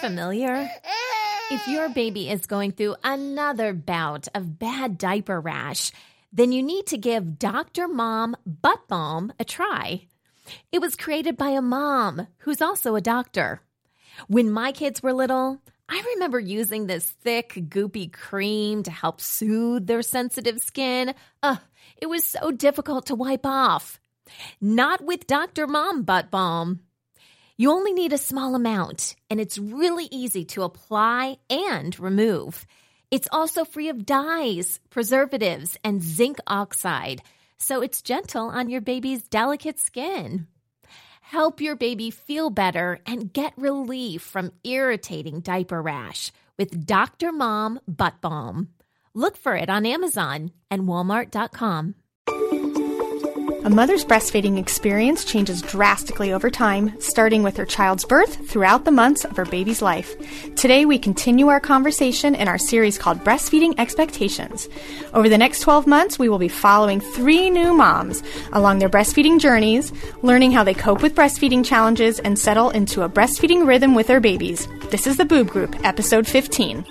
familiar? If your baby is going through another bout of bad diaper rash, then you need to give Dr. Mom Butt Balm a try. It was created by a mom who's also a doctor. When my kids were little, I remember using this thick, goopy cream to help soothe their sensitive skin. It was so difficult to wipe off. Not with Dr. Mom Butt Balm. You only need a small amount, and it's really easy to apply and remove. It's also free of dyes, preservatives, and zinc oxide, so it's gentle on your baby's delicate skin. Help your baby feel better and get relief from irritating diaper rash with Dr. Mom Butt Balm. Look for it on Amazon and Walmart.com. A mother's breastfeeding experience changes drastically over time, starting with her child's birth throughout the months of her baby's life. Today, we continue our conversation in our series called Breastfeeding Expectations. Over the next 12 months, we will be following 3 new moms along their breastfeeding journeys, learning how they cope with breastfeeding challenges and settle into a breastfeeding rhythm with their babies. This is the Boob Group, episode 15.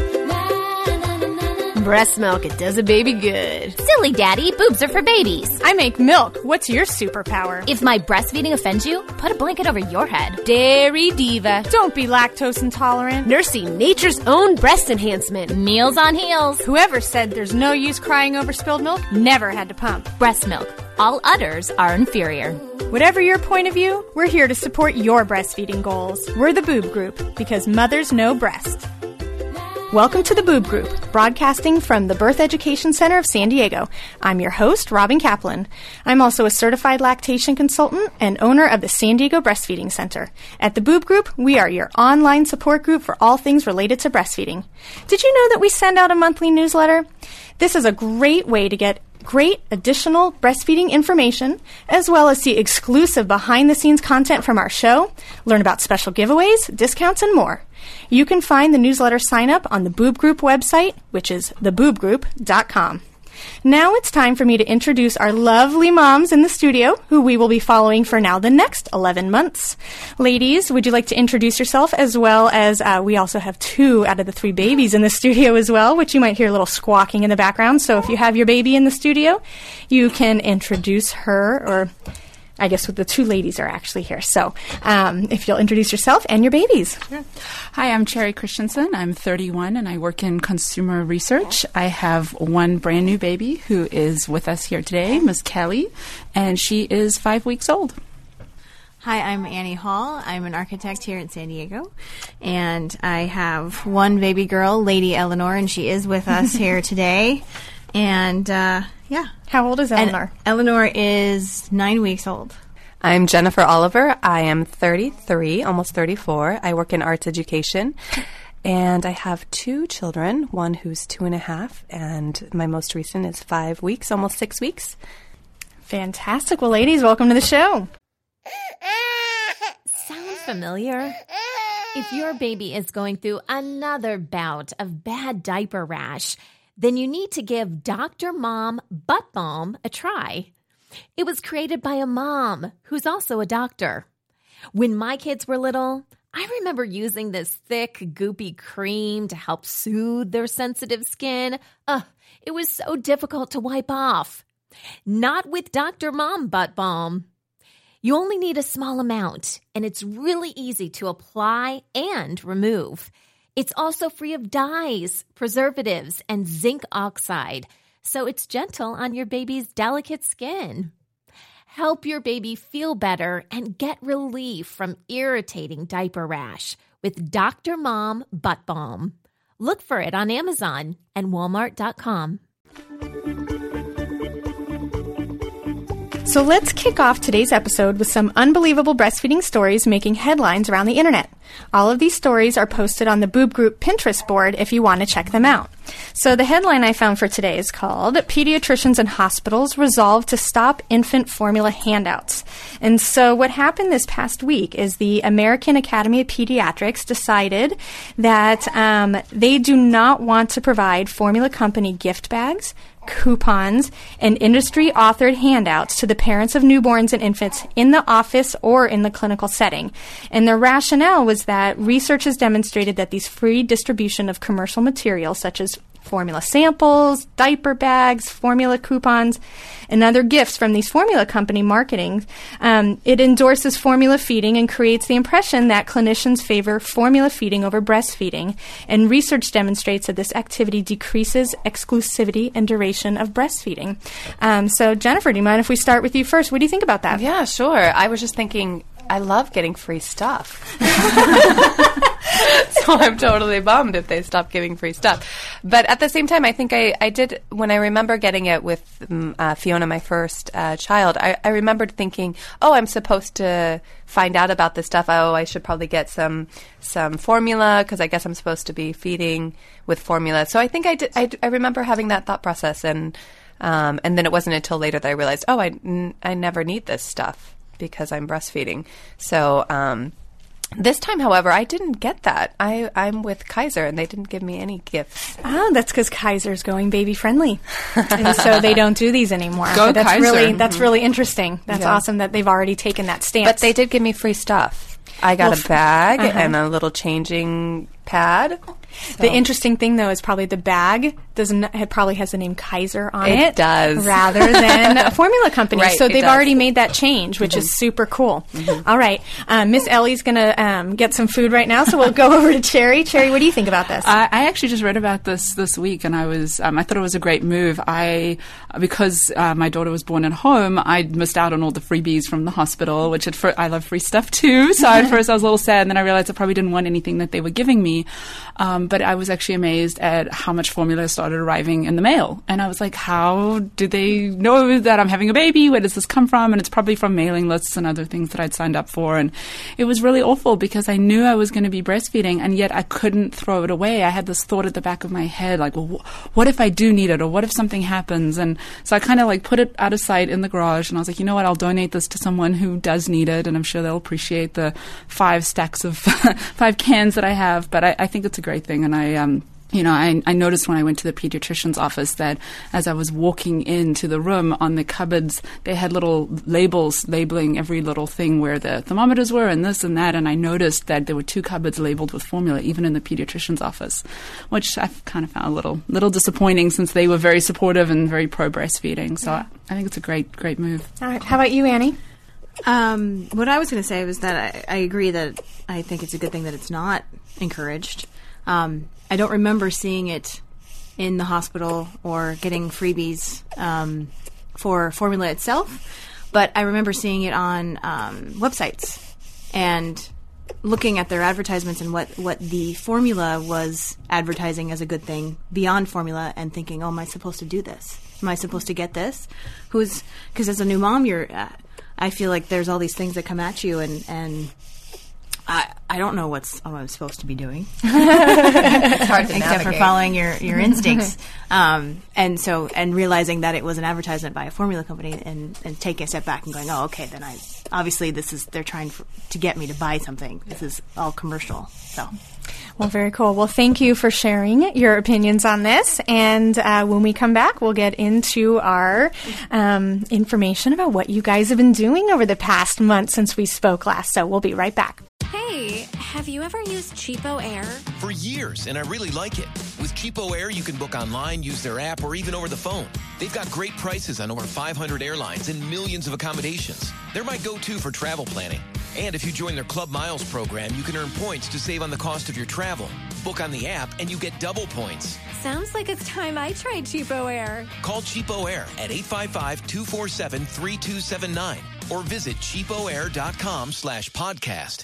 Breast milk, it does a baby good. Silly daddy, boobs are for babies. I make milk. What's your superpower? If my breastfeeding offends you, put a blanket over your head. Dairy diva. Don't be lactose intolerant. Nursing nature's own breast enhancement. Meals on heels. Whoever said there's no use crying over spilled milk never had to pump. Breast milk. All others are inferior. Whatever your point of view, we're here to support your breastfeeding goals. We're the Boob Group, because mothers know breast. Welcome to the Boob Group, broadcasting from the Birth Education Center of San Diego. I'm your host, Robin Kaplan. I'm also a certified lactation consultant and owner of the San Diego Breastfeeding Center. At the Boob Group, we are your online support group for all things related to breastfeeding. Did you know that we send out a monthly newsletter? This is a great way to get great additional breastfeeding information, as well as see exclusive behind-the-scenes content from our show, learn about special giveaways, discounts, and more. You can find the newsletter sign-up on the Boob Group website, which is theboobgroup.com. Now it's time for me to introduce our lovely moms in the studio, who we will be following for now the next 11 months. Ladies, would you like to introduce yourself, as well as we also have 2 out of the 3 babies in the studio as well, which you might hear a little squawking in the background. So if you have your baby in the studio, you can introduce her, or I guess the 2 ladies are actually here. So if you'll introduce yourself and your babies. Sure. Hi, I'm Cherry Christensen. I'm 31 and I work in consumer research. I have 1 brand new baby who is with us here today, Miss Kelly, and she is 5 weeks old. Hi, I'm Annie Hall. I'm an architect here in San Diego, and I have 1 baby girl, Lady Eleanor, and she is with us here today. And yeah. How old is Eleanor? And Eleanor is 9 weeks old. I'm Jennifer Oliver. I am 33, almost 34. I work in arts education, and I have 2 children, one who's 2.5, and my most recent is 5 weeks, almost 6 weeks. Fantastic. Well, ladies, welcome to the show. Sound familiar? If your baby is going through another bout of bad diaper rash, then you need to give Dr. Mom Butt Balm a try. It was created by a mom who's also a doctor. When my kids were little, I remember using this thick, goopy cream to help soothe their sensitive skin. It was so difficult to wipe off. Not with Dr. Mom Butt Balm. You only need a small amount, and it's really easy to apply and remove. It's also free of dyes, preservatives, and zinc oxide, so it's gentle on your baby's delicate skin. Help your baby feel better and get relief from irritating diaper rash with Dr. Mom Butt Balm. Look for it on Amazon and Walmart.com. So let's kick off today's episode with some unbelievable breastfeeding stories making headlines around the internet. All of these stories are posted on the Boob Group Pinterest board if you want to check them out. So the headline I found for today is called Pediatricians and Hospitals Resolve to Stop Infant Formula Handouts. And so what happened this past week is the American Academy of Pediatrics decided that they do not want to provide formula company gift bags, coupons, and industry-authored handouts to the parents of newborns and infants in the office or in the clinical setting. And their rationale was that research has demonstrated that these free distribution of commercial materials, such as formula samples, diaper bags, formula coupons, and other gifts from these formula company marketing, it endorses formula feeding and creates the impression that clinicians favor formula feeding over breastfeeding. And research demonstrates that this activity decreases exclusivity and duration of breastfeeding. So, Jennifer, do you mind if we start with you first? What do you think about that? Yeah, sure. I was just thinking, I love getting free stuff. So I'm totally bummed if they stop giving free stuff. But at the same time, I think I did, when I remember getting it with Fiona, my first child, I remembered thinking, oh, I'm supposed to find out about this stuff. Oh, I should probably get some formula because I guess I'm supposed to be feeding with formula. So I think I did. I remember having that thought process, and then it wasn't until later that I realized, oh, I never need this stuff because I'm breastfeeding. So this time, however, I didn't get that. I'm with Kaiser, and they didn't give me any gifts. Oh, that's because Kaiser's going baby-friendly. And so they don't do these anymore. Go that's Kaiser. That's really interesting. That's awesome that they've already taken that stance. But they did give me free stuff. I got a bag and a little changing pad. So. The interesting thing, though, is probably the bag probably has the name Kaiser on it. It does. Rather than a formula company. Right, so they've does. already made that change, which is super cool. All right. Miss Ellie's going to get some food right now, so we'll go over to Cherry. Cherry, what do you think about this? I actually just read about this week, and I thought it was a great move. Because my daughter was born at home, I missed out on all the freebies from the hospital, which I love free stuff too. So at first I was a little sad, and then I realized I probably didn't want anything that they were giving me. But I was actually amazed at how much formula started arriving in the mail. And I was like, how do they know that I'm having a baby? Where does this come from? And it's probably from mailing lists and other things that I'd signed up for. And it was really awful because I knew I was going to be breastfeeding, and yet I couldn't throw it away. I had this thought at the back of my head, like, well, what if I do need it? Or what if something happens? And so I kind of put it out of sight in the garage. And I was like, you know what? I'll donate this to someone who does need it. And I'm sure they'll appreciate the 5 stacks of 5 cans that I have. But I think it's a great thing. And I noticed when I went to the pediatrician's office that as I was walking into the room, on the cupboards, they had little labels labeling every little thing where the thermometers were and this and that. And I noticed that there were 2 cupboards labeled with formula, even in the pediatrician's office, which I kind of found a little disappointing since they were very supportive and very pro breastfeeding. So I think it's a great move. All right. How about you, Annie? What I was going to say was that I agree that I think it's a good thing that it's not encouraged. I don't remember seeing it in the hospital or getting freebies for formula itself, but I remember seeing it on websites and looking at their advertisements and what the formula was advertising as a good thing beyond formula, and thinking, oh, am I supposed to do this? Am I supposed to get this? Because as a new mom, I feel like there's all these things that come at you, and I don't know what I'm supposed to be doing. It's hard to except for following your instincts. And realizing that it was an advertisement by a formula company, and taking a step back and going, oh, okay, then obviously they're trying to get me to buy something. This is all commercial. So. Well, very cool. Well, thank you for sharing your opinions on this. And when we come back, we'll get into our information about what you guys have been doing over the past month since we spoke last. So we'll be right back. Hey, have you ever used Cheapo Air? For years, and I really like it. With Cheapo Air, you can book online, use their app, or even over the phone. They've got great prices on over 500 airlines and millions of accommodations. They're my go-to for travel planning. And if you join their Club Miles program, you can earn points to save on the cost of your travel. Book on the app, and you get double points. Sounds like it's time I tried Cheapo Air. Call Cheapo Air at 855-247-3279 or visit cheapoair.com/podcast.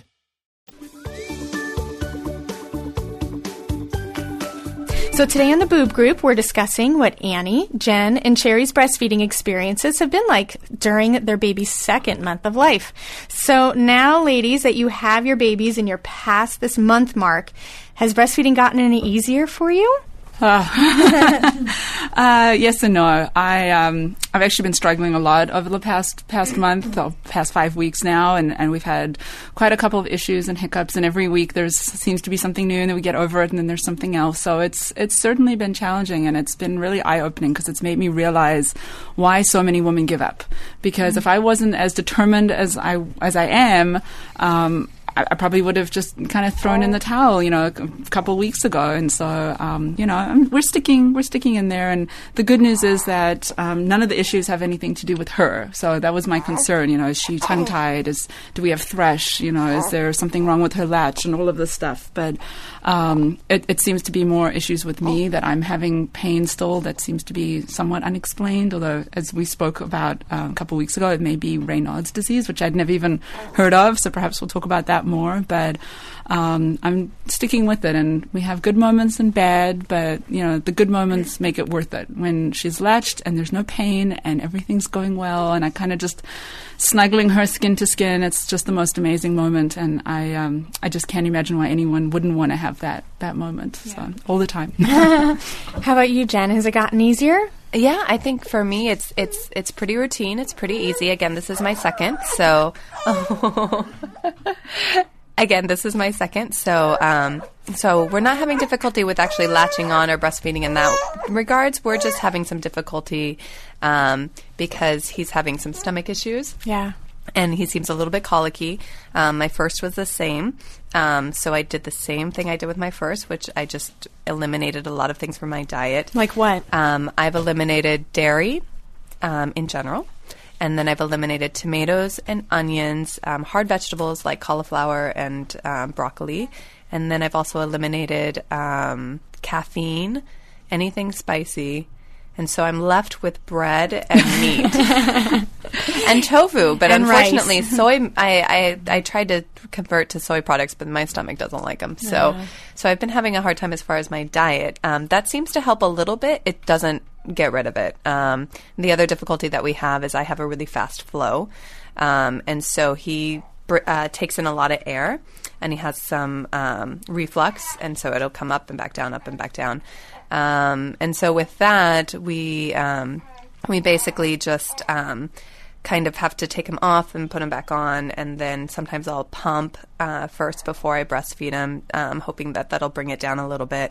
So today on the Boob Group, we're discussing what Annie, Jen, and Cherry's breastfeeding experiences have been like during their baby's 2nd month of life. So now, ladies, that you have your babies and you're past this month mark, has breastfeeding gotten any easier for you? Yes and no. I've actually been struggling a lot over the past month, or past 5 weeks now, and we've had quite a couple of issues and hiccups, and every week seems to be something new, and then we get over it, and then there's something else. So it's certainly been challenging, and it's been really eye-opening because it's made me realize why so many women give up. Because if I wasn't as determined as I am, I probably would have just kind of thrown in the towel, a couple of weeks ago. And so, we're sticking in there. And the good news is that none of the issues have anything to do with her. So that was my concern. Is she tongue-tied? Do we have thrush? Is there something wrong with her latch and all of this stuff? But it seems to be more issues with me, that I'm having pain still that seems to be somewhat unexplained. Although, as we spoke about a couple of weeks ago, it may be Raynaud's disease, which I'd never even heard of. So perhaps we'll talk about that more, but I'm sticking with it, and we have good moments and bad, but the good moments make it worth it when she's latched and there's no pain and everything's going well, and I kind of just snuggling her skin to skin. It's just the most amazing moment, and I just can't imagine why anyone wouldn't want to have that moment. So all the time. How about you, Jen? Has it gotten easier? Yeah, I think for me it's pretty routine. It's pretty easy. Again, this is my second, so so we're not having difficulty with actually latching on or breastfeeding in that regards. We're just having some difficulty because he's having some stomach issues. Yeah. And he seems a little bit colicky. My first was the same. So I did the same thing I did with my first, which I just eliminated a lot of things from my diet. Like what? I've eliminated dairy in general. And then I've eliminated tomatoes and onions, hard vegetables like cauliflower and broccoli. And then I've also eliminated caffeine, anything spicy. And so I'm left with bread and meat and tofu. But and unfortunately, rice. soy, I tried to convert to soy products, but my stomach doesn't like them. So I've been having a hard time as far as my diet. That seems to help a little bit. It doesn't get rid of it. The other difficulty that we have is I have a really fast flow. And so he takes in a lot of air, and he has some reflux, and so it'll come up and back down, up and back down. And so with that, we basically just kind of have to take him off and put him back on, and then sometimes I'll pump first before I breastfeed him, hoping that that'll bring it down a little bit.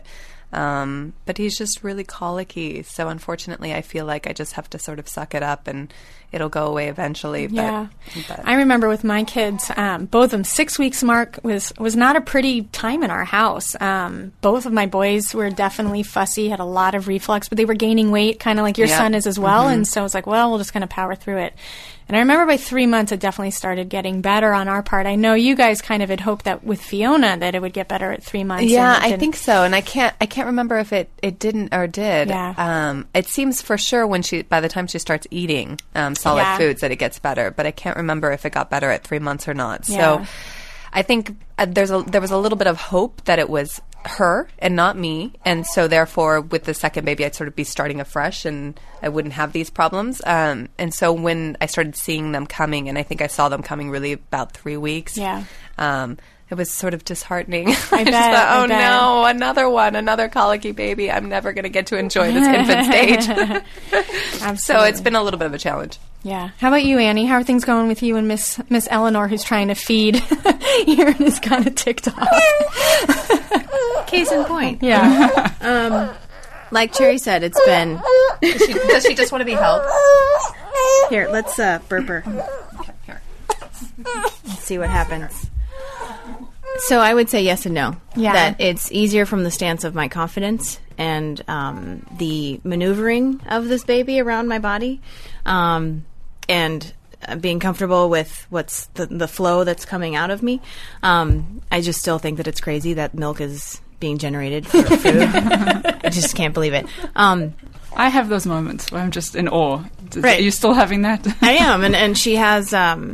But he's just really colicky, so unfortunately I feel like I just have to sort of suck it up and it'll go away eventually. But I remember with my kids, both of them, 6 weeks mark was not a pretty time in our house. Both of my boys were definitely fussy, had a lot of reflux, but they were gaining weight, kind of like your son is as well. Mm-hmm. And so I was like, well, we'll just kind of power through it. And I remember by 3 months, it definitely started getting better on our part. I know you guys kind of had hoped that with Fiona that it would get better at 3 months. Yeah, I think so. And I can't remember if it didn't or did. Yeah. It seems for sure by the time she starts eating solid foods that it gets better. But I can't remember if it got better at 3 months or not. Yeah. So I think there was a little bit of hope that it was her and not me, and so therefore with the second baby I'd sort of be starting afresh and I wouldn't have these problems, and so when I started seeing them coming, and I think I saw them coming really about 3 weeks, it was sort of disheartening. I just thought, no, another colicky baby. I'm never going to get to enjoy this infant stage. Absolutely. So it's been a little bit of a challenge. Yeah. How about you, Annie? How are things going with you and Miss Eleanor, who's trying to feed here and is kind of ticked off? Case in point. Yeah. Like Cherry said, it's been... Does she just want to be helped? Here, let's burp her. Here. Let's see what happens. So I would say yes and no. Yeah. That it's easier from the stance of my confidence and the maneuvering of this baby around my body, and being comfortable with what's the flow that's coming out of me. I just still think that it's crazy that milk is being generated for food. I just can't believe it. I have those moments where I'm just in awe. Right. Are you still having that? I am, and she has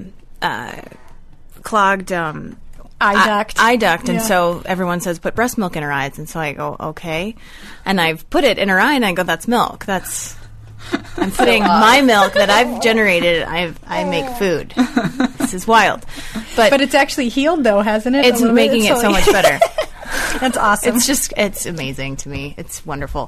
clogged eye duct, and so everyone says put breast milk in her eyes, and so I go okay, and I've put it in her eye, and I go that's milk. I'm putting my milk that I've generated. I make food. This is wild, but it's actually healed though, hasn't it? It's making it so much better. That's awesome. It's amazing to me. It's wonderful.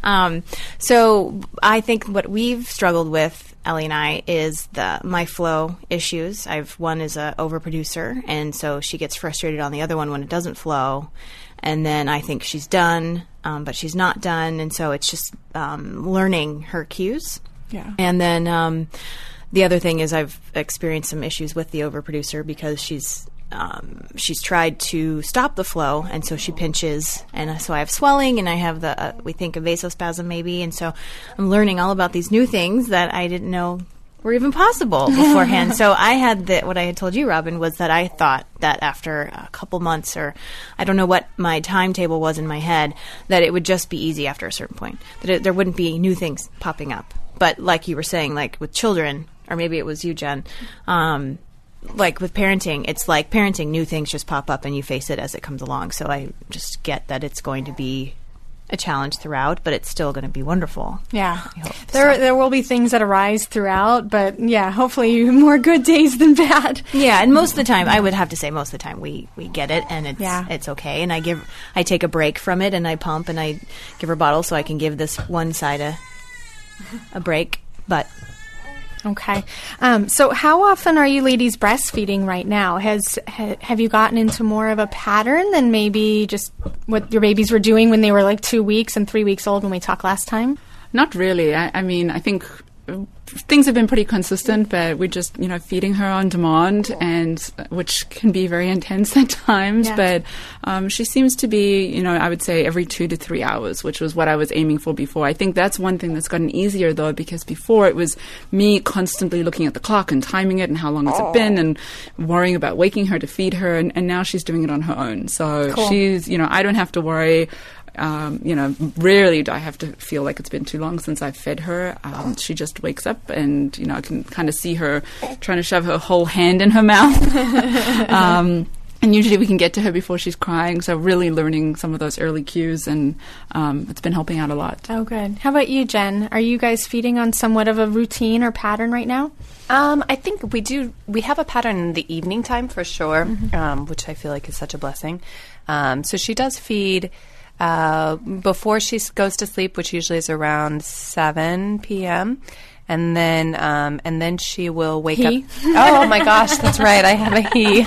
So I think what we've struggled with, Ellie and I, is my flow issues. One is a overproducer, and so she gets frustrated on the other one when it doesn't flow. And then I think she's done, but she's not done, and so it's just learning her cues. Yeah. And then the other thing is I've experienced some issues with the overproducer because she's tried to stop the flow, and so she pinches, and so I have swelling, and I have we think a vasospasm maybe, and so I'm learning all about these new things that I didn't know were even possible beforehand. So I had what I had told you, Robin, was that I thought that after a couple months, or I don't know what my timetable was in my head, that it would just be easy after a certain point, that there wouldn't be new things popping up. But like you were saying, like with children, or maybe it was you, Jen, like with parenting, it's like parenting, new things just pop up and you face it as it comes along. So I just get that it's going to be a challenge throughout, but it's still going to be wonderful. Yeah. There will be things that arise throughout, but yeah, hopefully more good days than bad. Yeah, and most of the time, I would have to say most of the time we get it, and it's okay. And I take a break from it, and I pump, and I give her bottles so I can give this one side a break. But okay. So how often are you ladies breastfeeding right now? Have you gotten into more of a pattern than maybe just what your babies were doing when they were like 2 weeks and 3 weeks old when we talked last time? Not really. I mean, I think things have been pretty consistent, but we're just, feeding her on demand, and which can be very intense at times. Yeah. But she seems to be, I would say every 2 to 3 hours, which was what I was aiming for before. I think that's one thing that's gotten easier, though, because before it was me constantly looking at the clock and timing it and how long has it been and worrying about waking her to feed her. And now she's doing it on her own. So she's, I don't have to worry. Rarely do I have to feel like it's been too long since I've fed her. She just wakes up and, I can kind of see her trying to shove her whole hand in her mouth. And usually we can get to her before she's crying. So really learning some of those early cues, and it's been helping out a lot. Oh, good. How about you, Jen? Are you guys feeding on somewhat of a routine or pattern right now? I think we do. We have a pattern in the evening time for sure, which I feel like is such a blessing. So she does feed before she goes to sleep, which usually is around 7 p.m. And then she will wake up. Oh my gosh, that's right. I have a he.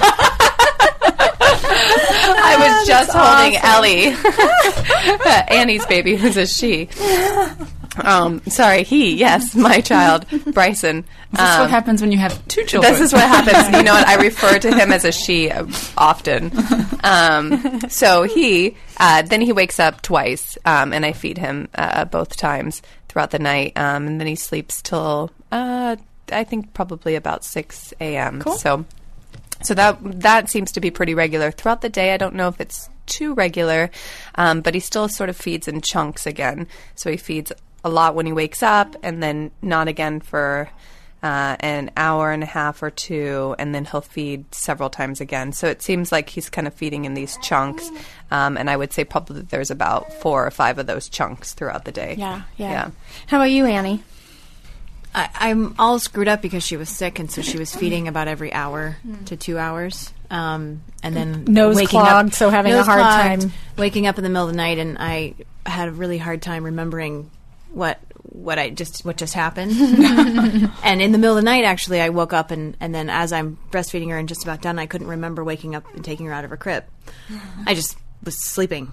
I was just holding Ellie, Annie's baby, who's a she. Sorry, he, yes, my child, Bryson. This is what happens when you have two children. This is what happens. You know what? I refer to him as a she often. So then he wakes up twice, and I feed him both times throughout the night, and then he sleeps till, I think, probably about 6 a.m. Cool. So that seems to be pretty regular. Throughout the day, I don't know if it's too regular, but he still sort of feeds in chunks again. So he feeds a lot when he wakes up, and then not again for an hour and a half or two, and then he'll feed several times again. So it seems like he's kind of feeding in these chunks, and I would say probably there's about 4 or 5 of those chunks throughout the day. Yeah. How about you, Annie? I'm all screwed up because she was sick, and so she was feeding about every hour to 2 hours. And then nose waking clogged, up, so having a hard time. Waking up in the middle of the night, and I had a really hard time remembering what just happened. And in the middle of the night, actually, I woke up, and then as I'm breastfeeding her and just about done, I couldn't remember waking up and taking her out of her crib. I just was sleeping.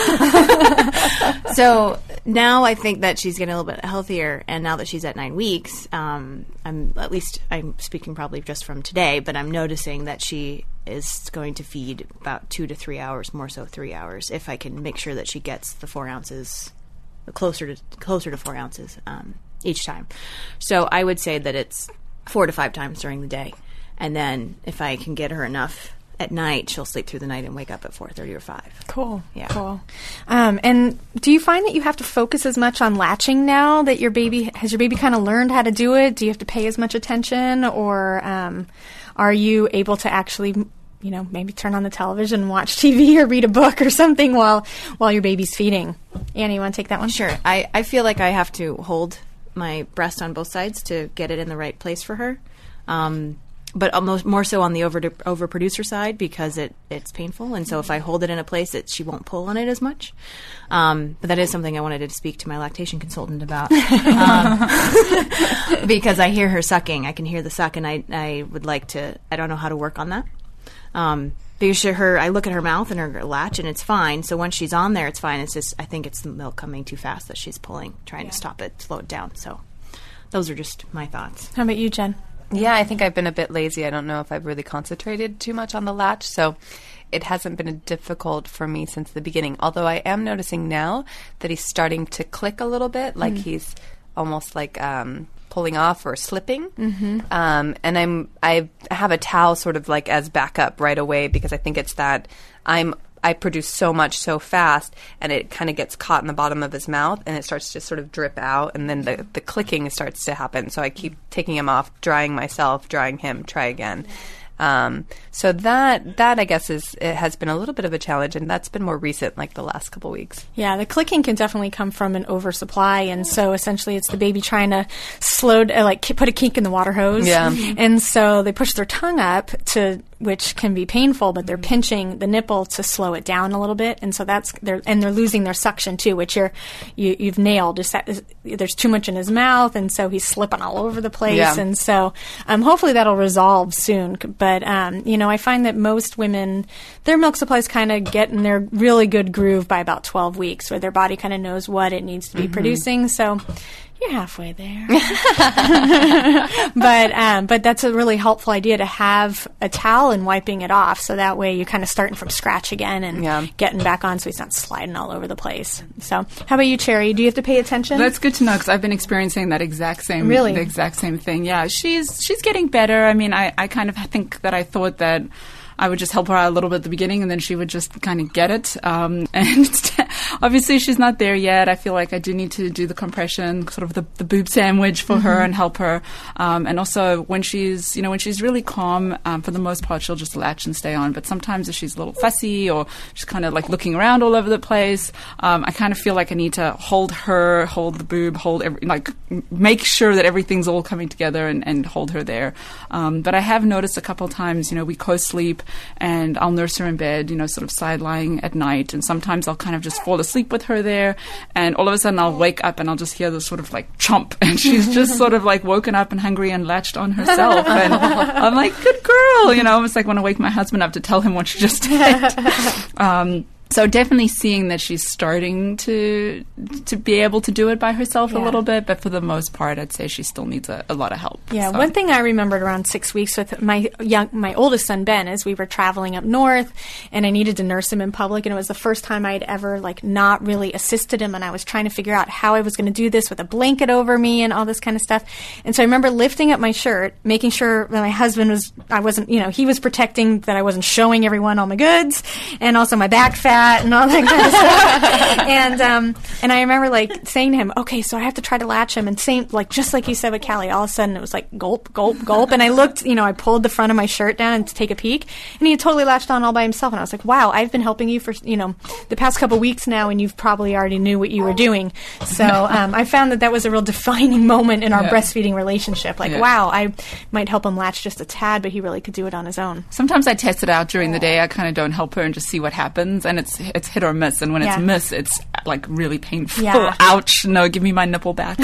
So now I think that she's getting a little bit healthier, and now that she's at 9 weeks, I'm speaking probably just from today, but I'm noticing that she is going to feed about 2 to 3 hours, more so 3 hours, if I can make sure that she gets the 4 ounces, closer to 4 ounces each time. So I would say that it's 4 to 5 times during the day, and then if I can get her enough at night, she'll sleep through the night and wake up at 4:30 or 5. Cool. Yeah. Cool. And do you find that you have to focus as much on latching now that your baby kind of learned how to do it? Do you have to pay as much attention, or are you able to actually, maybe turn on the television and watch TV or read a book or something while your baby's feeding? Annie, you want to take that one? Sure. I feel like I have to hold my breast on both sides to get it in the right place for her. but more so on the overproducer side because it's painful. And so if I hold it in a place she won't pull on it as much. But that is something I wanted to speak to my lactation consultant about. Because I hear her sucking. I can hear the suck, and I would like to, I don't know how to work on that. Because I look at her mouth and her latch, and it's fine. So once she's on there, it's fine. It's just, I think it's the milk coming too fast that she's pulling, trying to stop it, slow it down. So those are just my thoughts. How about you, Jen? Yeah, I think I've been a bit lazy. I don't know if I've really concentrated too much on the latch, so it hasn't been difficult for me since the beginning. Although I am noticing now that he's starting to click a little bit, like he's almost like pulling off or slipping. And I have a towel sort of like as backup right away because I think it's that I produce so much so fast, and it kind of gets caught in the bottom of his mouth, and it starts to sort of drip out, and then the clicking starts to happen. So I keep taking him off, drying myself, drying him, try again. So that I guess it has been a little bit of a challenge, and that's been more recent, like the last couple weeks. Yeah, the clicking can definitely come from an oversupply, and so essentially it's the baby trying to put a kink in the water hose. Yeah. And so they push their tongue up which can be painful, but they're pinching the nipple to slow it down a little bit, and so they're losing their suction too, which you've nailed. There's too much in his mouth, and so he's slipping all over the place, and so hopefully that'll resolve soon. But I find that most women, their milk supplies kind of get in their really good groove by about 12 weeks, where their body kind of knows what it needs to be producing. So you're halfway there. But that's a really helpful idea to have a towel and wiping it off, so that way you're kind of starting from scratch again and getting back on so he's not sliding all over the place. So how about you, Cherry? Do you have to pay attention? That's good to know because I've been experiencing that the exact same thing. Yeah, she's getting better. I mean, I kind of think that I thought that I would just help her out a little bit at the beginning, and then she would just kind of get it. And obviously, she's not there yet. I feel like I do need to do the compression, sort of the boob sandwich for her and help her. And also, when she's really calm, for the most part, she'll just latch and stay on. But sometimes if she's a little fussy or she's kind of like looking around all over the place, I kind of feel like I need to hold the boob, make sure that everything's all coming together and hold her there. But I have noticed a couple times, we co-sleep, and I'll nurse her in bed, sort of side lying at night. And sometimes I'll kind of just fall asleep with her there. And all of a sudden I'll wake up and I'll just hear this sort of like chomp. And she's just sort of like woken up and hungry and latched on herself. And I'm like, good girl. Almost like want to wake my husband up to tell him what she just did. So definitely seeing that she's starting to be able to do it by herself a little bit, but for the most part, I'd say she still needs a lot of help. Yeah, so. One thing I remembered around 6 weeks with my oldest son, Ben, is we were traveling up north, and I needed to nurse him in public, and it was the first time I'd ever not really assisted him, and I was trying to figure out how I was going to do this with a blanket over me and all this kind of stuff. And so I remember lifting up my shirt, making sure that my husband he was protecting that I wasn't showing everyone all my goods, and also my back fat and all that kind of stuff. And I remember saying to him, okay, so I have to try to latch him, and just like you said with Callie, all of a sudden it was like gulp, gulp, gulp, and I looked, I pulled the front of my shirt down and to take a peek, and he had totally latched on all by himself, and I was like, wow, I've been helping you for the past couple weeks now, and you've probably already knew what you were doing. So I found that was a real defining moment in our breastfeeding relationship. Wow, I might help him latch just a tad, but he really could do it on his own. Sometimes I test it out during the day. I kind of don't help her and just see what happens, and it's hit or miss, and when it's miss, it's like really painful. Ouch! No, give me my nipple back.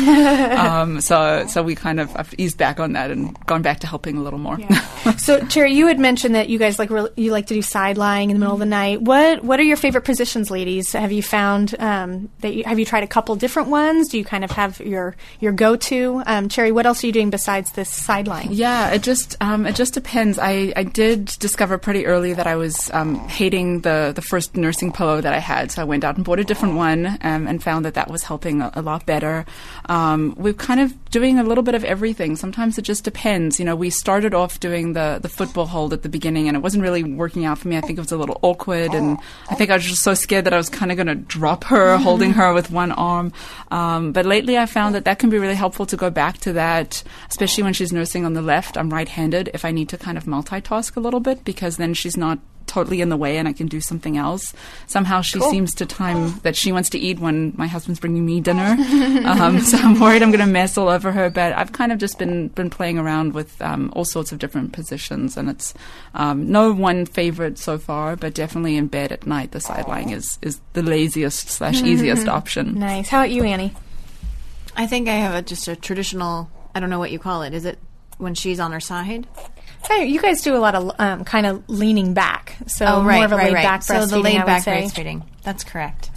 So we kind of I've eased back on that and gone back to helping a little more. Yeah. So Cherry, you had mentioned that you guys you like to do side lying in the middle of the night. What are your favorite positions, ladies? Have you found have you tried a couple different ones? Do you kind of have your go-to? Cherry, what else are you doing besides this side lying? Yeah, it just depends. I did discover pretty early that I was hating the first nursing pillow that I had, so I went out and bought a different one and found that was helping a lot better. We're kind of doing a little bit of everything. Sometimes it just depends. We started off doing the football hold at the beginning, and it wasn't really working out for me. I think it was a little awkward, and I think I was just so scared that I was kind of going to drop her, holding her with one arm. But lately I found that can be really helpful to go back to that, especially when she's nursing on the left. I'm right-handed if I need to kind of multitask a little bit, because then she's not totally in the way and I can do something else. Somehow she seems to time that she wants to eat when my husband's bringing me dinner. So I'm worried I'm going to mess all over her. But I've kind of just been playing around with all sorts of different positions, and it's no one favorite so far, but definitely in bed at night, the side lying is the laziest / easiest option. Nice. How about you, Annie? I think I have just a traditional, I don't know what you call it. Is it when she's on her side? Hey, you guys do a lot of kind of leaning back, so more of a laid back breastfeeding. So the laid back I would say. breastfeeding. That's correct.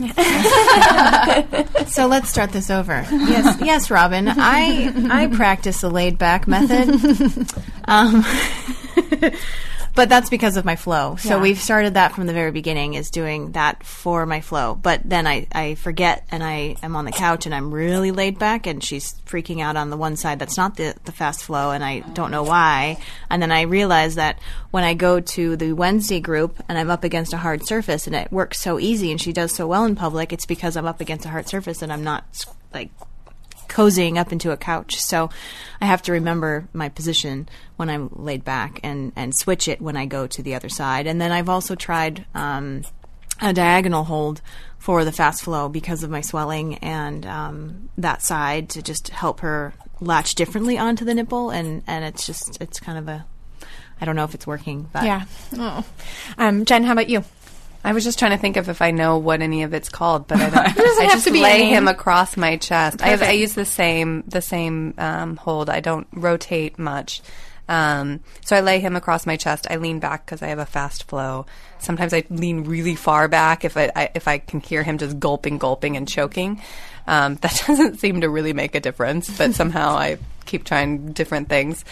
So let's start this over. Yes, Robin. I practice the laid back method, but that's because of my flow. So we've started that from the very beginning, is doing that for my flow. But then I forget, and I am on the couch and I'm really laid back, and she's freaking out on the one side that's not the fast flow, and I don't know why. And then I realize that when I go to the Wednesday group and I'm up against a hard surface and it works so easy and she does so well in public, it's because I'm up against a hard surface and I'm not like cozying up into a couch. So I have to remember my position when I'm laid back and switch it when I go to the other side. And then I've also tried a diagonal hold for the fast flow because of my swelling and that side, to just help her latch differently onto the nipple. And it's kind of I don't know if it's working. But. Yeah. Oh. Jen, how about you? I was just trying to think if I know what any of it's called, but I don't. I just lay him across my chest. I use the same hold. I don't rotate much. So I lay him across my chest. I lean back because I have a fast flow. Sometimes I lean really far back if I can hear him just gulping and choking. That doesn't seem to really make a difference, but somehow I keep trying different things.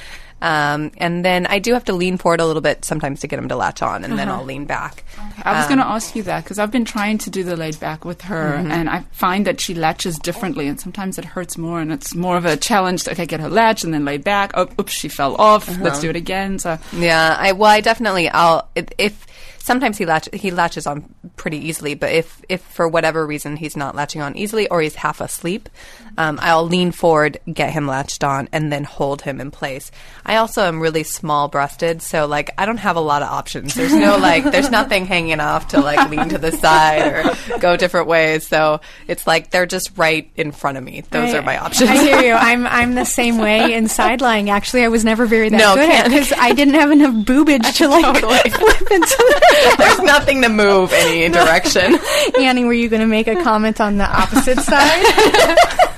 And then I do have to lean forward a little bit sometimes to get him to latch on, and then I'll lean back. Okay. I was going to ask you that because I've been trying to do the laid back with her, and I find that she latches differently, and sometimes it hurts more, and it's more of a challenge to get her latch and then laid back. Oh, oops, she fell off. Let's do it again. So yeah, I definitely if sometimes he latches on pretty easily, but if for whatever reason he's not latching on easily or he's half asleep, I'll lean forward, get him latched on, and then hold him in place. I also am really small-breasted, so I don't have a lot of options. There's no there's nothing hanging off to lean to the side or go different ways. So it's they're just right in front of me. Those are my options. I hear you. I'm the same way in side lying. Actually, I was never very good at it because I didn't have enough boobage to flip into. There's nothing to move any direction. Annie, were you going to make a comment on the opposite side?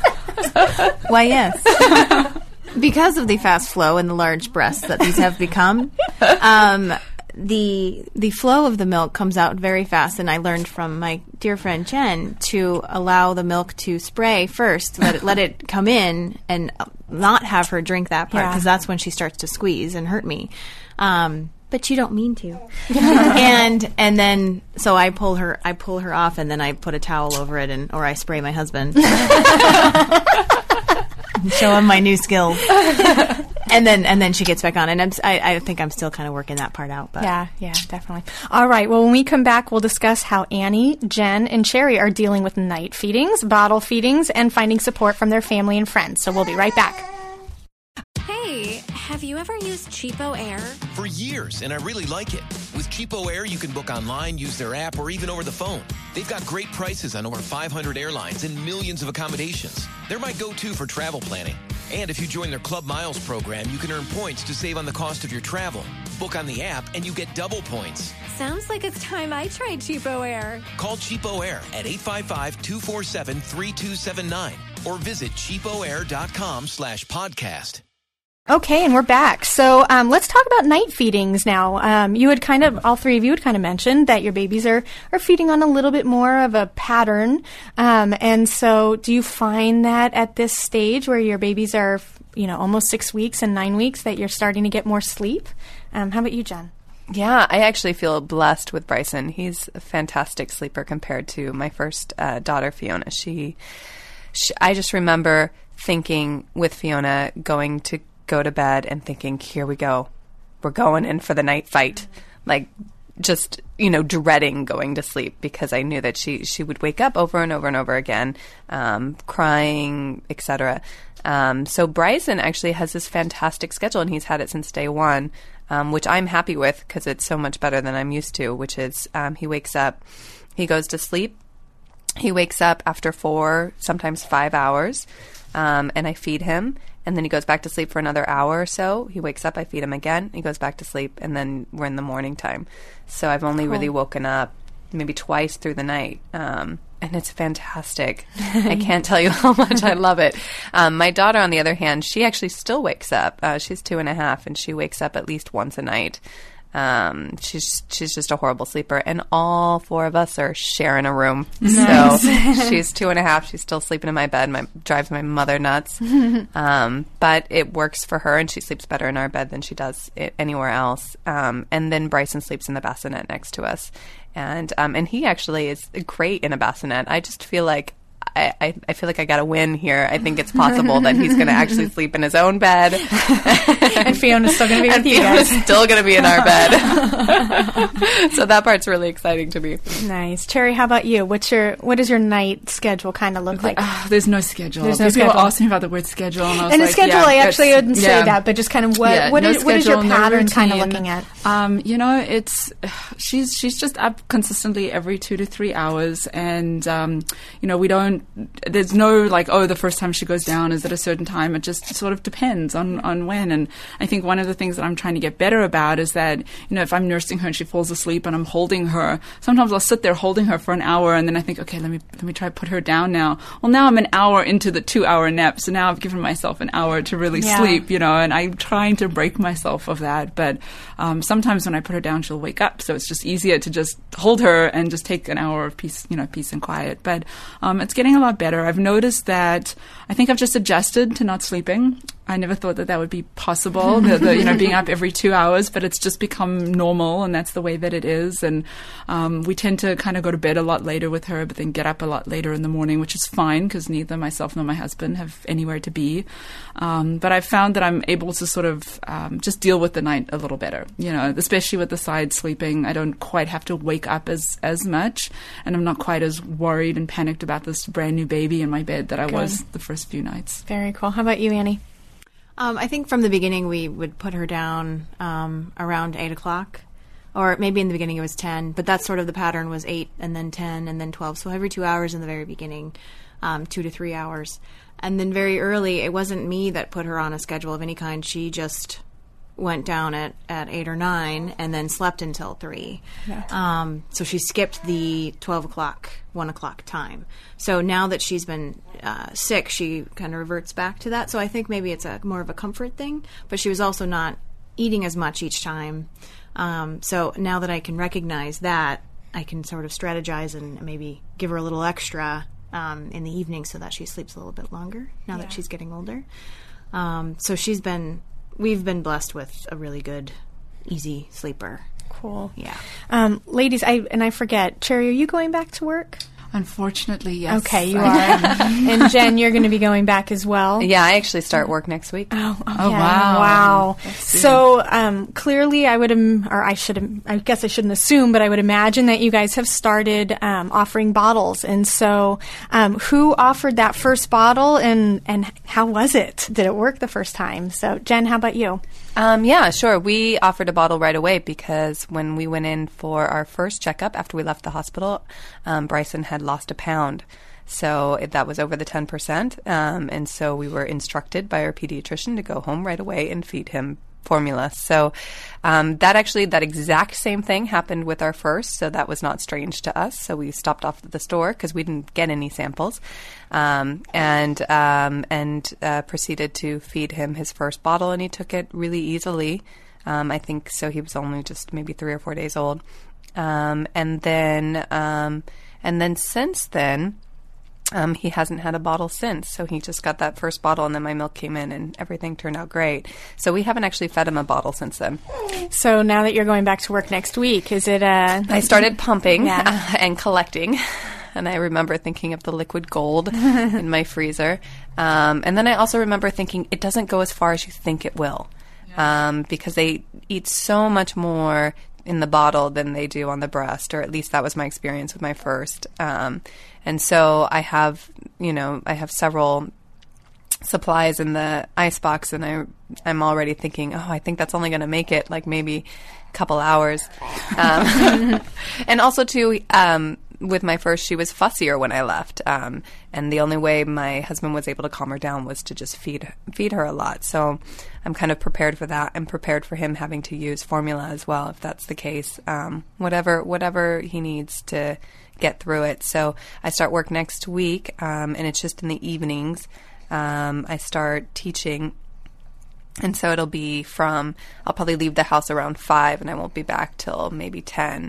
Why, yes. Because of the fast flow and the large breasts that these have become, the flow of the milk comes out very fast. And I learned from my dear friend Jen to allow the milk to spray first, let it come in, and not have her drink that part, because that's when she starts to squeeze and hurt me. But you don't mean to. and then so I pull her off, and then I put a towel over it, or I spray my husband. Show him my new skills. And then she gets back on, and I think I'm still kind of working that part out. But. Yeah, definitely. All right, well, when we come back, we'll discuss how Annie, Jen, and Cherry are dealing with night feedings, bottle feedings, and finding support from their family and friends. So we'll be right back. Hey, have you ever used Cheapo Air? For years, and I really like it. With Cheapo Air, you can book online, use their app, or even over the phone. They've got great prices on over 500 airlines and millions of accommodations. They're my go-to for travel planning. And if you join their Club Miles program, you can earn points to save on the cost of your travel. Book on the app, and you get double points. Sounds like it's time I tried Cheapo Air. Call Cheapo Air at 855-247-3279 or visit cheapoair.com/podcast. Okay, and we're back. So let's talk about night feedings now. You had all three of you had kind of mentioned that your babies are feeding on a little bit more of a pattern. And so do you find that at this stage where your babies are, almost 6 weeks and 9 weeks, that you're starting to get more sleep? How about you, Jen? Yeah, I actually feel blessed with Bryson. He's a fantastic sleeper compared to my first daughter, Fiona. I just remember thinking with Fiona go to bed and thinking, here we go. We're going in for the night fight. Just, dreading going to sleep because I knew that she would wake up over and over and over again, crying, etc. So Bryson actually has this fantastic schedule, and he's had it since day one. which I'm happy with because it's so much better than I'm used to, which is he wakes up, he goes to sleep. He wakes up after 4, sometimes 5 hours, and I feed him. And then he goes back to sleep for another hour or so. He wakes up, I feed him again. He goes back to sleep, and then we're in the morning time. So I've only really woken up maybe twice through the night, and it's fantastic. I can't tell you how much I love it. My daughter, on the other hand, she actually still wakes up. She's 2.5, and she wakes up at least once a night. She's just a horrible sleeper, and all 4 of us are sharing a room. Nice. So she's 2.5. She's still sleeping in my bed. Drives my mother nuts. But it works for her, and she sleeps better in our bed than she does anywhere else. And then Bryson sleeps in the bassinet next to us, and he actually is great in a bassinet. I just feel like I feel like I got to win here. I think it's possible that he's going to actually sleep in his own bed. And Fiona's still going to be with you guys. Fiona's still going to be in our bed. So that part's really exciting to me. Nice. Cherry, how about you? What does your night schedule kind of look like? There's no schedule. There's no schedule. People ask me about the word schedule. And I was and like, the schedule, I actually wouldn't say that, but just kind of what is your pattern kind of looking at? She's just up consistently every 2 to 3 hours. And, there's no the first time she goes down is at a certain time. It just sort of depends on when. And I think one of the things that I'm trying to get better about is that, if I'm nursing her and she falls asleep and I'm holding her, sometimes I'll sit there holding her for an hour and then I think, okay, let me try to put her down now. Well, now I'm an hour into the 2-hour nap. So now I've given myself an hour to really sleep, and I'm trying to break myself of that. But sometimes when I put her down, she'll wake up. So it's just easier to just hold her and just take an hour of peace and quiet. But it's getting a lot better. I've noticed that I think I've just adjusted to not sleeping. I never thought that would be possible, being up every 2 hours, but it's just become normal, and that's the way that it is. And we tend to kind of go to bed a lot later with her, but then get up a lot later in the morning, which is fine because neither myself nor my husband have anywhere to be. But I've found that I'm able to sort of just deal with the night a little better, especially with the side sleeping. I don't quite have to wake up as much, and I'm not quite as worried and panicked about this brand new baby in my bed that I was the first few nights. Very cool. How about you, Annie? I think from the beginning we would put her down around 8 o'clock, or maybe in the beginning it was 10, but that's sort of the pattern was 8 and then 10 and then 12. So every 2 hours in the very beginning, 2 to 3 hours. And then very early, it wasn't me that put her on a schedule of any kind. She just went down at 8 or 9 and then slept until 3. Yeah. So she skipped the 12 o'clock, 1 o'clock time. So now that she's been sick, she kind of reverts back to that. So I think maybe it's more of a comfort thing, but she was also not eating as much each time. So now that I can recognize that, I can sort of strategize and maybe give her a little extra in the evening so that she sleeps a little bit longer now that she's getting older. So we've been blessed with a really good, easy sleeper. Cool. Yeah. Ladies, I forget. Cherry, are you going back to work? Unfortunately, yes. Okay, you are. And Jen, you're going to be going back as well? Yeah, I actually start work next week. Oh, wow. So clearly I guess I shouldn't assume, but I would imagine that you guys have started offering bottles. And so who offered that first bottle and how was it? Did it work the first time? So Jen, how about you? Yeah, sure. We offered a bottle right away because when we went in for our first checkup after we left the hospital, Bryson had lost a pound. So that was over the 10%. And so we were instructed by our pediatrician to go home right away and feed him formula. So that exact same thing happened with our first. So that was not strange to us. So we stopped off at the store because we didn't get any samples, and proceeded to feed him his first bottle, and he took it really easily. I think so. He was only just maybe 3 or 4 days old, and then since then. He hasn't had a bottle since, so he just got that first bottle, and then my milk came in, and everything turned out great. So we haven't actually fed him a bottle since then. So now that you're going back to work next week, is it I started pumping and collecting, and I remember thinking of the liquid gold in my freezer. And then I also remember thinking it doesn't go as far as you think it will, because they eat so much more in the bottle than they do on the breast, or at least that was my experience with my first. And so I have several supplies in the icebox, and I'm already thinking, I think that's only going to make it like maybe a couple hours. And also too, with my first, she was fussier when I left, and the only way my husband was able to calm her down was to just feed her a lot. So I'm kind of prepared for that. I'm prepared for him having to use formula as well, if that's the case. Whatever he needs to get through it. So I start work next week, and it's just in the evenings. I start teaching. And so it'll be I'll probably leave the house around 5, and I won't be back till maybe 10.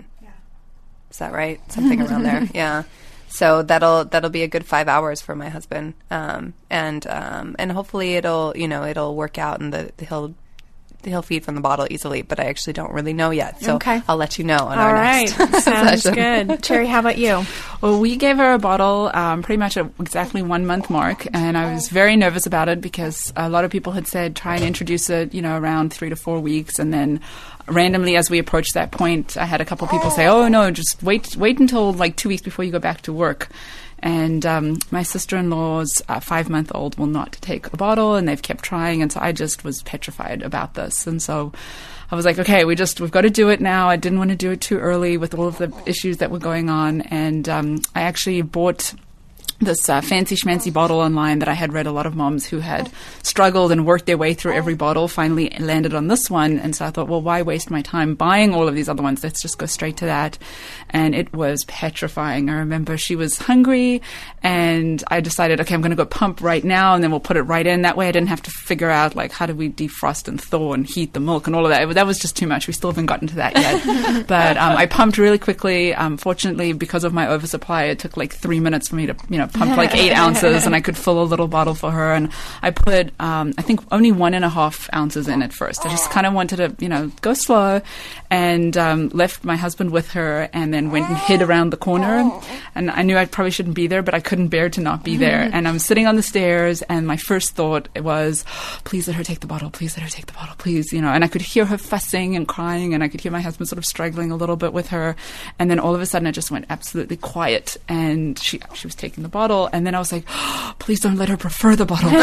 Is that right? Something around there. Yeah. So that'll be a good 5 hours for my husband. And hopefully it'll work out, and he'll feed from the bottle easily, but I actually don't really know yet. So I'll let you know on our next Sounds session. good. Cherry, how about you? Well, we gave her a bottle pretty much at exactly 1 month mark, and I was very nervous about it because a lot of people had said try and introduce it, around 3 to 4 weeks, and then randomly as we approached that point, I had a couple people say, "Oh no, just wait until like 2 weeks before you go back to work." And my sister-in-law's 5-month-old will not take a bottle, and they've kept trying, and so I just was petrified about this. And so I was like, okay, we've got to do it now. I didn't want to do it too early with all of the issues that were going on. And I actually bought this fancy schmancy bottle online that I had read a lot of moms who had struggled and worked their way through every bottle finally landed on this one. And so I thought, well, why waste my time buying all of these other ones? Let's just go straight to that. And it was petrifying. I remember she was hungry, and I decided, okay, I'm going to go pump right now, and then we'll put it right in. That way I didn't have to figure out, like, how do we defrost and thaw and heat the milk and all of that. That was just too much. We still haven't gotten to that yet. But I pumped really quickly. Fortunately, because of my oversupply, it took like 3 minutes for me to, pump like 8 ounces, and I could fill a little bottle for her. And I put, I think, only 1.5 ounces in at first. I just kind of wanted to, go slow, and left my husband with her, and then went and hid around the corner. And I knew I probably shouldn't be there, but I couldn't bear to not be there. And I'm sitting on the stairs, and my first thought was, please let her take the bottle, please let her take the bottle, please, And I could hear her fussing and crying, and I could hear my husband sort of struggling a little bit with her. And then all of a sudden, it just went absolutely quiet, and she was taking the bottle. And then I was like, please don't let her prefer the bottle.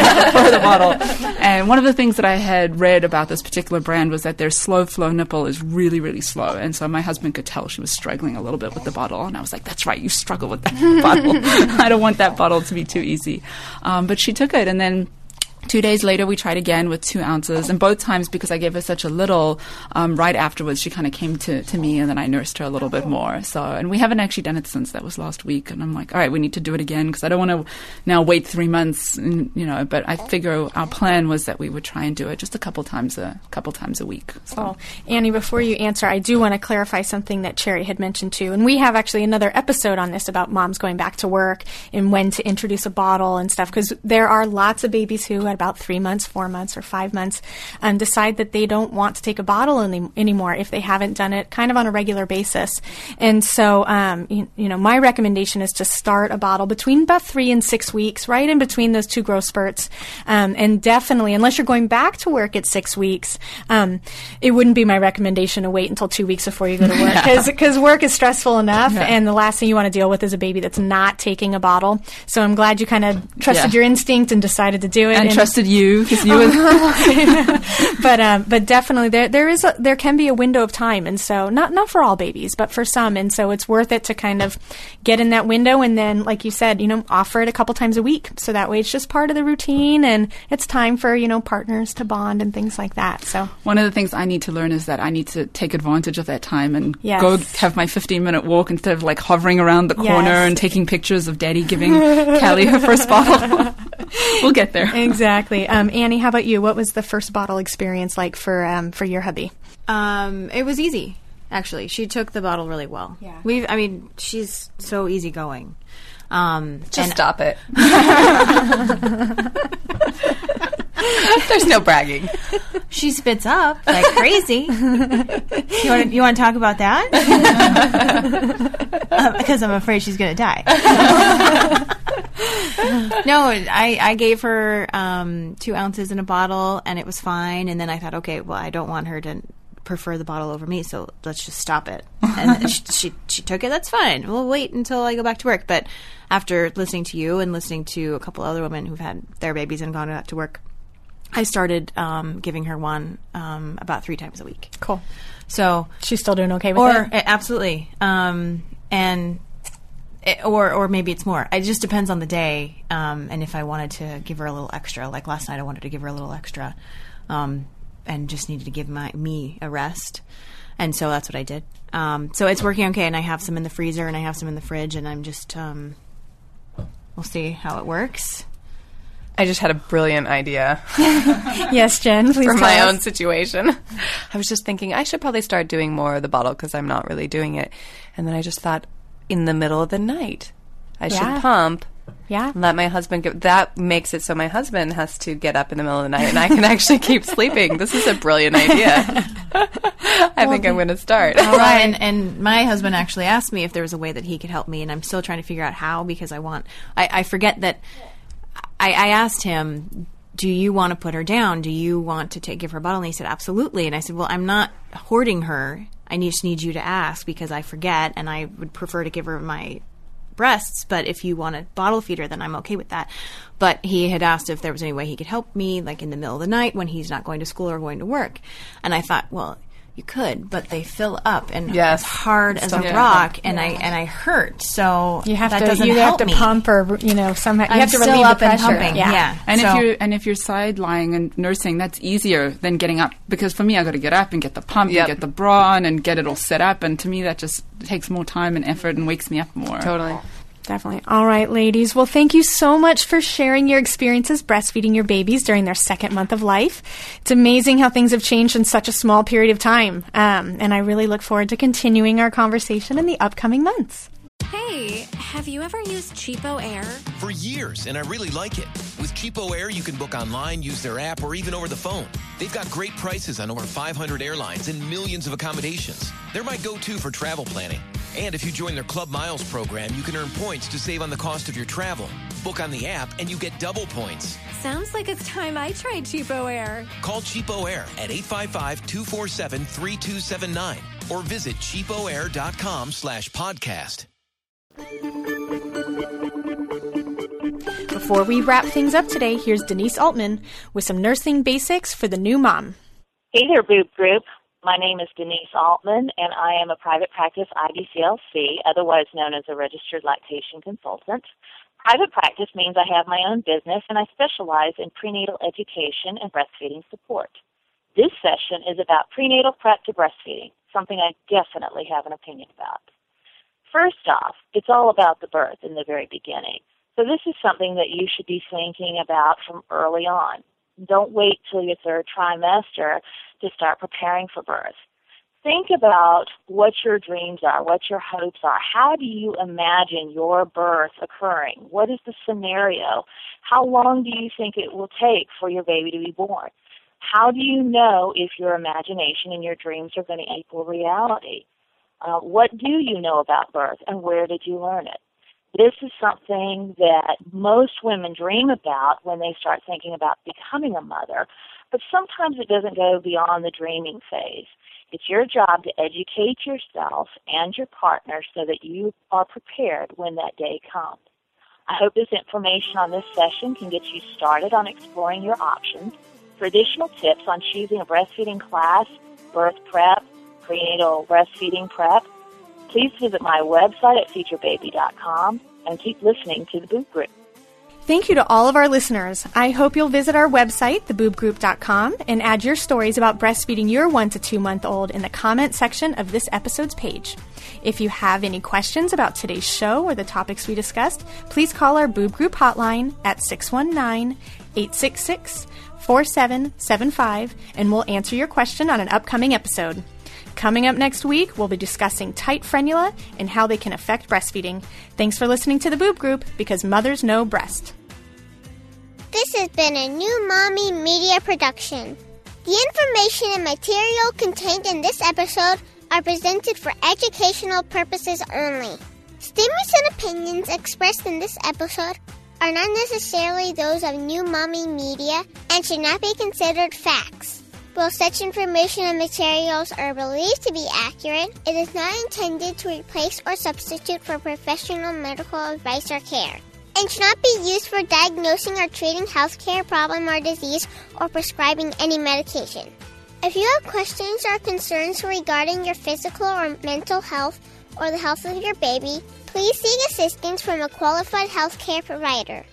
And one of the things that I had read about this particular brand was that their slow flow nipple is really, really slow. And so my husband could tell she was struggling a little bit with the bottle. And I was like, that's right, you struggle with that bottle. I don't want that bottle to be too easy. But she took it, and then 2 days later, we tried again with 2 ounces, and both times, because I gave her such a little, right afterwards, she kind of came to me, and then I nursed her a little bit more. So, and we haven't actually done it since. That was last week, and I'm like, all right, we need to do it again, because I don't want to now wait 3 months, but I figure our plan was that we would try and do it just a couple times a week. So. Well, Annie, before you answer, I do want to clarify something that Cherry had mentioned too, and we have actually another episode on this about moms going back to work and when to introduce a bottle and stuff, because there are lots of babies who at about 3 months, 4 months, or 5 months decide that they don't want to take a bottle anymore if they haven't done it kind of on a regular basis. And so, my recommendation is to start a bottle between about 3 and 6 weeks, right in between those 2 growth spurts. And definitely, unless you're going back to work at 6 weeks, it wouldn't be my recommendation to wait until 2 weeks before you go to work, because work is stressful enough, and the last thing you want to deal with is a baby that's not taking a bottle. So I'm glad you kind of trusted your instinct and decided to do it. And trusted you. Because you but definitely there can be a window of time, and so not for all babies, but for some, and so it's worth it to kind of get in that window, and then, like you said, offer it a couple times a week, so that way it's just part of the routine, and it's time for partners to bond and things like that. So one of the things I need to learn is that I need to take advantage of that time and go have my 15-minute walk instead of like hovering around the corner and taking pictures of Daddy giving Callie her first bottle. We'll get there. Exactly. Annie, how about you? What was the first bottle experience like for your hubby? It was easy, actually. She took the bottle really well. Yeah. She's so easygoing. Just stop it. There's no bragging. She spits up like crazy. You want to talk about that? Because I'm afraid she's going to die. No, I gave her 2 ounces in a bottle, and it was fine. And then I thought, okay, well, I don't want her to prefer the bottle over me, so let's just stop it. And she took it. That's fine. We'll wait until I go back to work. But after listening to you and listening to a couple other women who've had their babies and gone back to work, I started giving her one about 3 times a week. Cool. So she's still doing okay with it? Absolutely. Or maybe it's more. It just depends on the day, and if I wanted to give her a little extra. Like last night, I wanted to give her a little extra, and just needed to give me a rest, and so that's what I did. So it's working okay, and I have some in the freezer, and I have some in the fridge, and I'm just we'll see how it works. I just had a brilliant idea. Yes, Jen, please for tell my us. own situation. I was just thinking I should probably start doing more of the bottle because I'm not really doing it. And then I just thought, in the middle of the night, I should pump. Yeah. Let my husband get... That makes it so my husband has to get up in the middle of the night and I can actually keep sleeping. This is a brilliant idea. I think I'm going to start. All right. And my husband actually asked me if there was a way that he could help me, and I'm still trying to figure out how, because I forget that... I asked him, do you want to put her down? Do you want to give her a bottle? And he said, absolutely. And I said, well, I'm not hoarding her. I just need you to ask because I forget, and I would prefer to give her my breasts. But if you want to bottle feed her, then I'm okay with that. But he had asked if there was any way he could help me, like in the middle of the night when he's not going to school or going to work. And I thought, well, you could, but they fill up and as hard as a rock, and I hurt. So you have that to doesn't either help have to me. pump or somehow you I'm have to still relieve up the and pressure. pumping. Yeah. And if you're side lying and nursing, that's easier than getting up, because for me I got to get up and get the pump and get the bra on and get it all set up, and to me that just takes more time and effort and wakes me up more. Totally. Definitely. All right, ladies. Well, thank you so much for sharing your experiences breastfeeding your babies during their 2nd month of life. It's amazing how things have changed in such a small period of time. And I really look forward to continuing our conversation in the upcoming months. Hey, have you ever used Cheapo Air? For years, and I really like it. With Cheapo Air, you can book online, use their app, or even over the phone. They've got great prices on over 500 airlines and millions of accommodations. They're my go-to for travel planning. And if you join their Club Miles program, you can earn points to save on the cost of your travel. Book on the app, and you get double points. Sounds like it's time I tried Cheapo Air. Call Cheapo Air at 855-247-3279 or visit cheapoair.com/podcast. Before we wrap things up today, here's Denise Altman with some nursing basics for the new mom. Hey there, Boob Group. My name is Denise Altman, and I am a private practice IBCLC, otherwise known as a registered lactation consultant. Private practice means I have my own business, and I specialize in prenatal education and breastfeeding support. This session is about prenatal prep to breastfeeding, something I definitely have an opinion about. First off, it's all about the birth in the very beginning. So this is something that you should be thinking about from early on. Don't wait till your 3rd trimester to start preparing for birth. Think about what your dreams are, what your hopes are. How do you imagine your birth occurring? What is the scenario? How long do you think it will take for your baby to be born? How do you know if your imagination and your dreams are going to equal reality? What do you know about birth, and where did you learn it? This is something that most women dream about when they start thinking about becoming a mother, but sometimes it doesn't go beyond the dreaming phase. It's your job to educate yourself and your partner so that you are prepared when that day comes. I hope this information on this session can get you started on exploring your options. For additional tips on choosing a breastfeeding class, birth prep, prenatal breastfeeding prep, please visit my website at featurebaby.com and keep listening to the Boob Group. Thank you to all of our listeners. I hope you'll visit our website, theboobgroup.com, and add your stories about breastfeeding your 1 to 2 month old in the comment section of this episode's page. If you have any questions about today's show or the topics we discussed, please call our Boob Group hotline at 619-866-4775, and we'll answer your question on an upcoming episode. Coming up next week, we'll be discussing tight frenula and how they can affect breastfeeding. Thanks for listening to the Boob Group, because mothers know breast. This has been a New Mommy Media production. The information and material contained in this episode are presented for educational purposes only. Statements and opinions expressed in this episode are not necessarily those of New Mommy Media and should not be considered facts. While such information and materials are believed to be accurate, it is not intended to replace or substitute for professional medical advice or care, and should not be used for diagnosing or treating healthcare problem or disease or prescribing any medication. If you have questions or concerns regarding your physical or mental health or the health of your baby, please seek assistance from a qualified healthcare provider.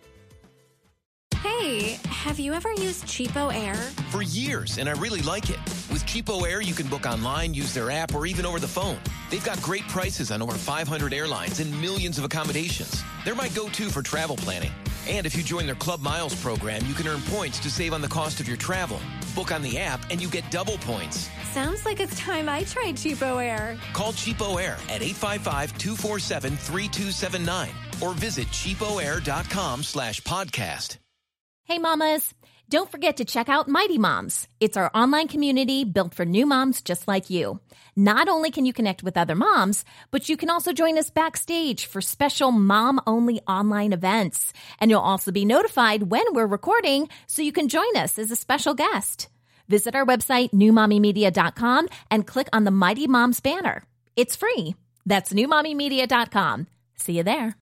Hey, have you ever used Cheapo Air? For years, and I really like it. With Cheapo Air, you can book online, use their app, or even over the phone. They've got great prices on over 500 airlines and millions of accommodations. They're my go-to for travel planning. And if you join their Club Miles program, you can earn points to save on the cost of your travel. Book on the app, and you get double points. Sounds like it's time I tried Cheapo Air. Call Cheapo Air at 855-247-3279 or visit cheapoair.com/podcast. Hey, mamas, don't forget to check out Mighty Moms. It's our online community built for new moms just like you. Not only can you connect with other moms, but you can also join us backstage for special mom-only online events. And you'll also be notified when we're recording so you can join us as a special guest. Visit our website, newmommymedia.com, and click on the Mighty Moms banner. It's free. That's newmommymedia.com. See you there.